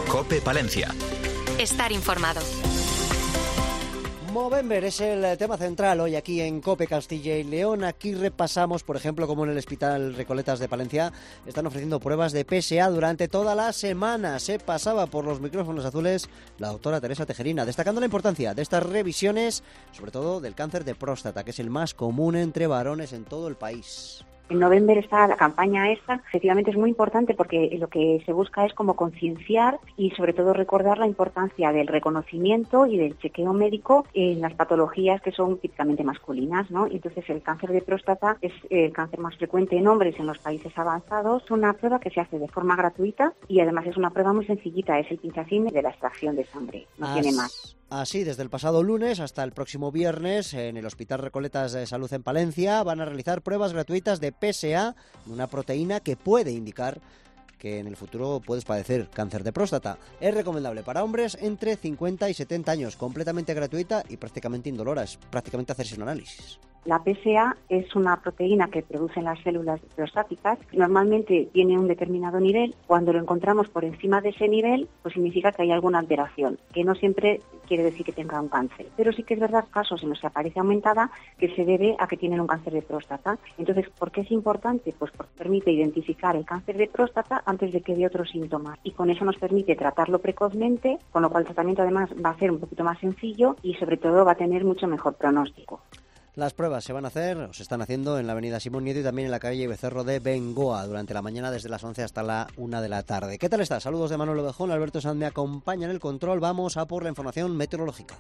COPE Palencia. Estar informado. Movember es el tema central hoy aquí en COPE Castilla y León. Aquí repasamos, por ejemplo, cómo en el Hospital Recoletas de Palencia están ofreciendo pruebas de PSA durante toda la semana. Se pasaba por los micrófonos azules la doctora Teresa Tejerina, destacando la importancia de estas revisiones, sobre todo del cáncer de próstata, que es el más común entre varones en todo el país. En Movember está la campaña esta, efectivamente es muy importante porque lo que se busca es como concienciar y sobre todo recordar la importancia del reconocimiento y del chequeo médico en las patologías que son típicamente masculinas, ¿no? Entonces el cáncer de próstata es el cáncer más frecuente en hombres en los países avanzados. Es una prueba que se hace de forma gratuita y además es una prueba muy sencillita, es el pinchacine de la extracción de sangre, no tiene más. Así, desde el pasado lunes hasta el próximo viernes, en el Hospital Recoletas de Salud en Palencia, van a realizar pruebas gratuitas de PSA, una proteína que puede indicar que en el futuro puedes padecer cáncer de próstata. Es recomendable para hombres entre 50 y 70 años, completamente gratuita y prácticamente indolora, es prácticamente hacerse un análisis. La PSA es una proteína que producen las células prostáticas. Normalmente tiene un determinado nivel. Cuando lo encontramos por encima de ese nivel, pues significa que hay alguna alteración, que no siempre quiere decir que tenga un cáncer. Pero sí que es verdad casos en los que aparece aumentada que se debe a que tienen un cáncer de próstata. Entonces, ¿por qué es importante? Pues porque permite identificar el cáncer de próstata antes de que dé otros síntomas. Y con eso nos permite tratarlo precozmente, con lo cual el tratamiento además va a ser un poquito más sencillo y sobre todo va a tener mucho mejor pronóstico. Las pruebas se van a hacer, o se están haciendo en la avenida Simón Nieto y también en la calle Becerro de Bengoa durante la mañana desde las 11 hasta la 1 de la tarde. ¿Qué tal está? Saludos de Manuel Ovejón, Alberto Sanz me acompaña en el control. Vamos a por la información meteorológica.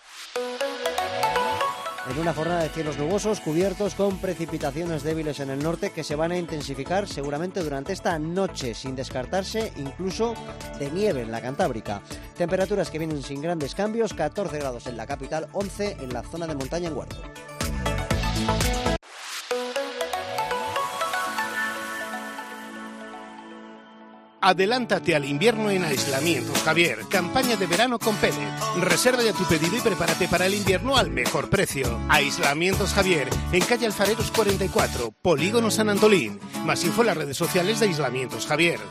En una jornada de cielos nubosos, cubiertos con precipitaciones débiles en el norte que se van a intensificar seguramente durante esta noche, sin descartarse incluso de nieve en la Cantábrica. Temperaturas que vienen sin grandes cambios, 14 grados en la capital, 11 en la zona de montaña en Guardo. Adelántate al invierno en Aislamientos Javier. Campaña de verano con Pellet. Reserva ya tu pedido y prepárate para el invierno al mejor precio. Aislamientos Javier, en calle Alfareros 44, Polígono San Antolín. Más info en las redes sociales de Aislamientos Javier.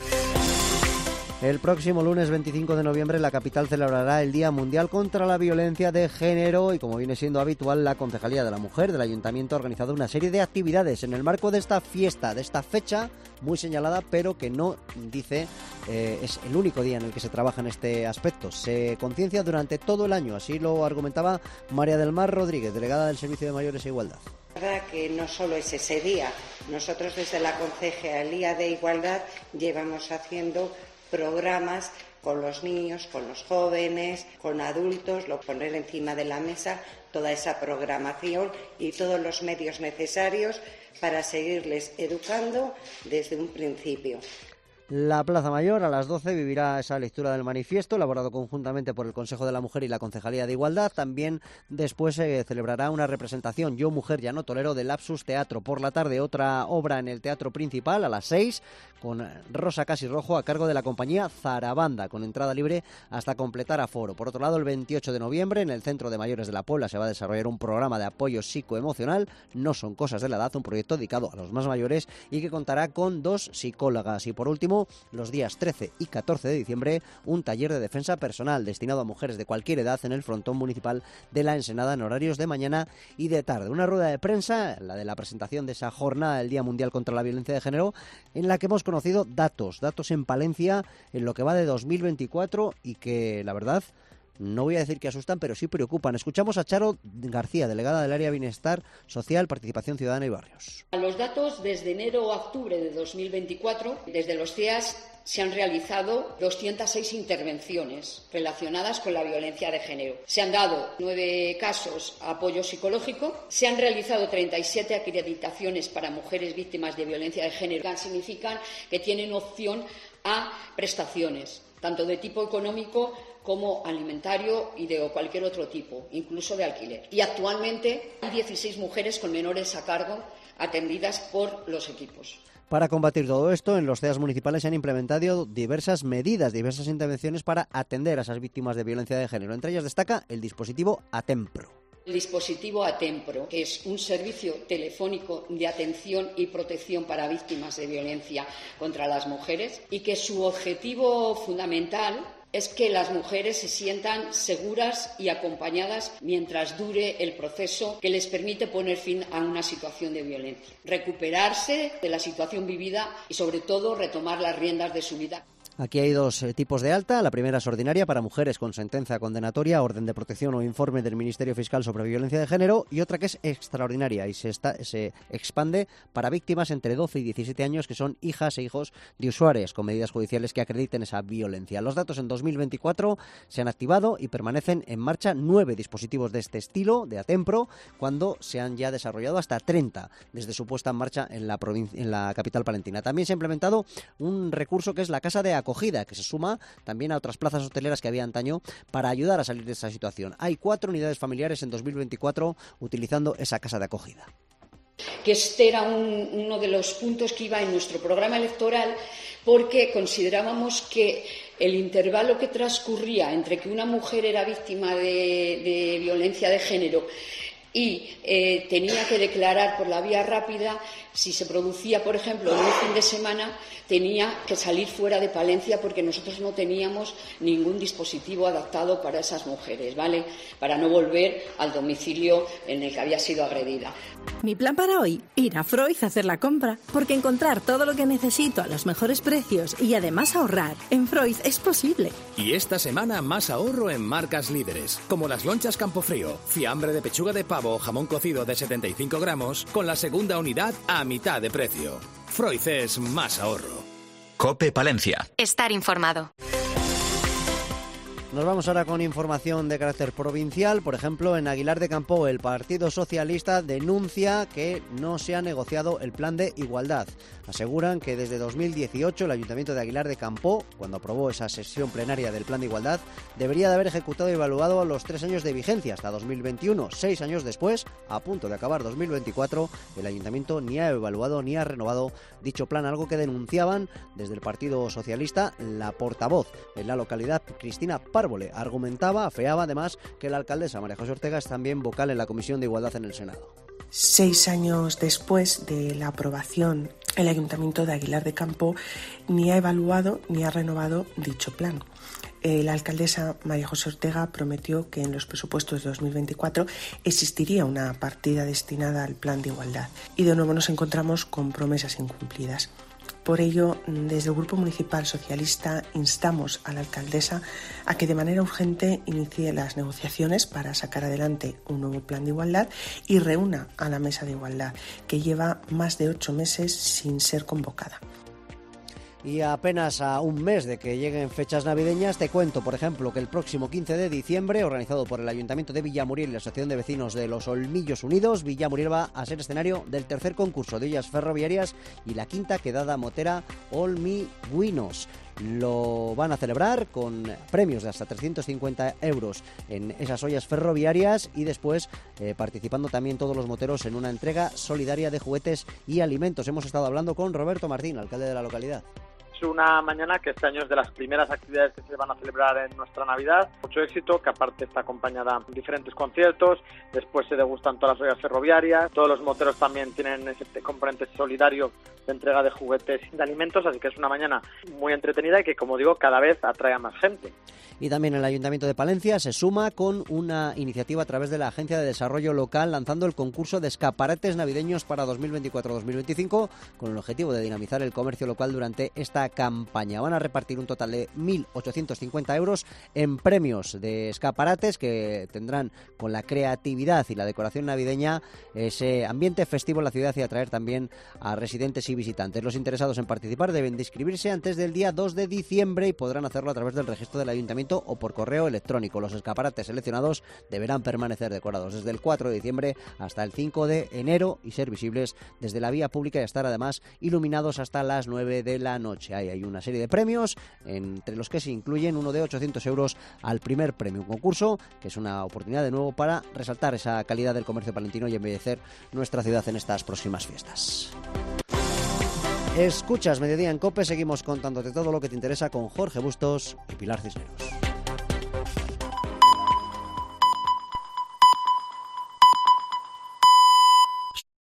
El próximo lunes 25 de noviembre la capital celebrará el Día Mundial contra la Violencia de Género y, como viene siendo habitual, la Concejalía de la Mujer del Ayuntamiento ha organizado una serie de actividades en el marco de esta fiesta, de esta fecha muy señalada, pero que no dice es el único día en el que se trabaja en este aspecto. Se conciencia durante todo el año, así lo argumentaba María del Mar Rodríguez, delegada del Servicio de Mayores e Igualdad. Es verdad que no solo es ese día, nosotros desde la Concejalía de Igualdad llevamos haciendo programas con los niños, con los jóvenes, con adultos, poner encima de la mesa toda esa programación y todos los medios necesarios para seguirles educando desde un principio. La Plaza Mayor a las 12 vivirá esa lectura del manifiesto elaborado conjuntamente por el Consejo de la Mujer y la Concejalía de Igualdad. También después se celebrará una representación Yo Mujer Ya No Tolero de Lapsus Teatro. Por la tarde otra obra en el Teatro Principal a las 6 con Rosa Casi Rojo a cargo de la compañía Zarabanda con entrada libre hasta completar aforo. Por otro lado, el 28 de noviembre en el Centro de Mayores de la Puebla se va a desarrollar un programa de apoyo psicoemocional. No son cosas de la edad, un proyecto dedicado a los más mayores y que contará con 2 psicólogas. Y por último, los días 13 y 14 de diciembre, un taller de defensa personal destinado a mujeres de cualquier edad en el frontón municipal de La Ensenada en horarios de mañana y de tarde. Una rueda de prensa, la de la presentación de esa jornada del Día Mundial contra la Violencia de Género, en la que hemos conocido datos en Palencia en lo que va de 2024 y que, la verdad, no voy a decir que asustan, pero sí preocupan. Escuchamos a Charo García, delegada del Área de Bienestar Social, Participación Ciudadana y Barrios. Los datos desde enero a octubre de 2024, desde los CEAS se han realizado 206 intervenciones relacionadas con la violencia de género. Se han dado 9 casos de apoyo psicológico, se han realizado 37 acreditaciones para mujeres víctimas de violencia de género, que significan que tienen opción a prestaciones, tanto de tipo económico como alimentario y de cualquier otro tipo, incluso de alquiler. Y actualmente hay 16 mujeres con menores a cargo atendidas por los equipos. Para combatir todo esto, en los CEAS municipales se han implementado diversas medidas, diversas intervenciones para atender a esas víctimas de violencia de género. Entre ellas destaca el dispositivo Atempro. El dispositivo Atempro, que es un servicio telefónico de atención y protección para víctimas de violencia contra las mujeres, y que su objetivo fundamental es que las mujeres se sientan seguras y acompañadas mientras dure el proceso que les permite poner fin a una situación de violencia, recuperarse de la situación vivida y, sobre todo, retomar las riendas de su vida. Aquí hay dos tipos de alta. La primera es ordinaria para mujeres con sentencia condenatoria, orden de protección o informe del Ministerio Fiscal sobre violencia de género, y otra que es extraordinaria y se expande para víctimas entre 12 y 17 años que son hijas e hijos de usuarios con medidas judiciales que acrediten esa violencia. Los datos en 2024 se han activado y permanecen en marcha 9 dispositivos de este estilo, de Atempro, cuando se han ya desarrollado hasta 30 desde su puesta en marcha en la capital palentina. También se ha implementado un recurso que es la Casa de Acogida, que se suma también a otras plazas hoteleras que había antaño para ayudar a salir de esta situación. Hay 4 unidades familiares en 2024 utilizando esa casa de acogida. Que este era uno de los puntos que iba en nuestro programa electoral, porque considerábamos que el intervalo que transcurría entre que una mujer era víctima de violencia de género y tenía que declarar por la vía rápida, si se producía, por ejemplo, en un fin de semana, tenía que salir fuera de Palencia porque nosotros no teníamos ningún dispositivo adaptado para esas mujeres, ¿vale? Para no volver al domicilio en el que había sido agredida. Mi plan para hoy, ir a Freud a hacer la compra, porque encontrar todo lo que necesito a los mejores precios y además ahorrar en Freud es posible. Y esta semana más ahorro en marcas líderes, como las lonchas Campofrío, fiambre de pechuga de pavo o jamón cocido de 75 gramos, con la segunda unidad a mitad de precio. Freud es más ahorro. COPE Palencia. Estar informado. Nos vamos ahora con información de carácter provincial. Por ejemplo, en Aguilar de Campo, el Partido Socialista denuncia que no se ha negociado el plan de igualdad. Aseguran que desde 2018 el Ayuntamiento de Aguilar de Campo, cuando aprobó esa sesión plenaria del plan de igualdad, debería de haber ejecutado y evaluado los 3 años de vigencia hasta 2021. 6 años después, a punto de acabar 2024, el Ayuntamiento ni ha evaluado ni ha renovado dicho plan, algo que denunciaban desde el Partido Socialista. La portavoz en la localidad, Cristina Párvole, argumentaba, afeaba además que la alcaldesa María José Ortega es también vocal en la Comisión de Igualdad en el Senado. 6 años después de la aprobación, el Ayuntamiento de Aguilar de Campo ni ha evaluado ni ha renovado dicho plan. La alcaldesa María José Ortega prometió que en los presupuestos de 2024 existiría una partida destinada al plan de igualdad y de nuevo nos encontramos con promesas incumplidas. Por ello, desde el Grupo Municipal Socialista instamos a la alcaldesa a que de manera urgente inicie las negociaciones para sacar adelante un nuevo plan de igualdad y reúna a la Mesa de Igualdad, que lleva más de 8 meses sin ser convocada. Y apenas a un mes de que lleguen fechas navideñas, te cuento, por ejemplo, que el próximo 15 de diciembre, organizado por el Ayuntamiento de Villamuriel y la Asociación de Vecinos de los Olmillos Unidos, Villamuriel va a ser escenario del tercer concurso de ollas ferroviarias y la quinta quedada motera Olmiguinos. Lo van a celebrar con premios de hasta 350 euros en esas ollas ferroviarias y después participando también todos los moteros en una entrega solidaria de juguetes y alimentos. Hemos estado hablando con Roberto Martín, alcalde de la localidad. Una mañana que este año es de las primeras actividades que se van a celebrar en nuestra Navidad. Mucho éxito, que aparte está acompañada de diferentes conciertos, después se degustan todas las ollas ferroviarias, todos los moteros también tienen ese componente solidario de entrega de juguetes y de alimentos, así que es una mañana muy entretenida y que, como digo, cada vez atrae a más gente. Y también el Ayuntamiento de Palencia se suma con una iniciativa a través de la Agencia de Desarrollo Local, lanzando el concurso de escaparates navideños para 2024-2025 con el objetivo de dinamizar el comercio local durante esta campaña. Van a repartir un total de 1.850 euros en premios de escaparates que tendrán con la creatividad y la decoración navideña ese ambiente festivo en la ciudad y atraer también a residentes y visitantes. Los interesados en participar deben de inscribirse antes del día 2 de diciembre y podrán hacerlo a través del registro del Ayuntamiento o por correo electrónico. Los escaparates seleccionados deberán permanecer decorados desde el 4 de diciembre hasta el 5 de enero y ser visibles desde la vía pública y estar además iluminados hasta las 9 de la noche. Hay una serie de premios, entre los que se incluyen uno de 800 euros al primer premio. Un concurso que es una oportunidad de nuevo para resaltar esa calidad del comercio palentino y embellecer nuestra ciudad en estas próximas fiestas. Escuchas Mediodía en COPE, seguimos contándote todo lo que te interesa con Jorge Bustos y Pilar Cisneros.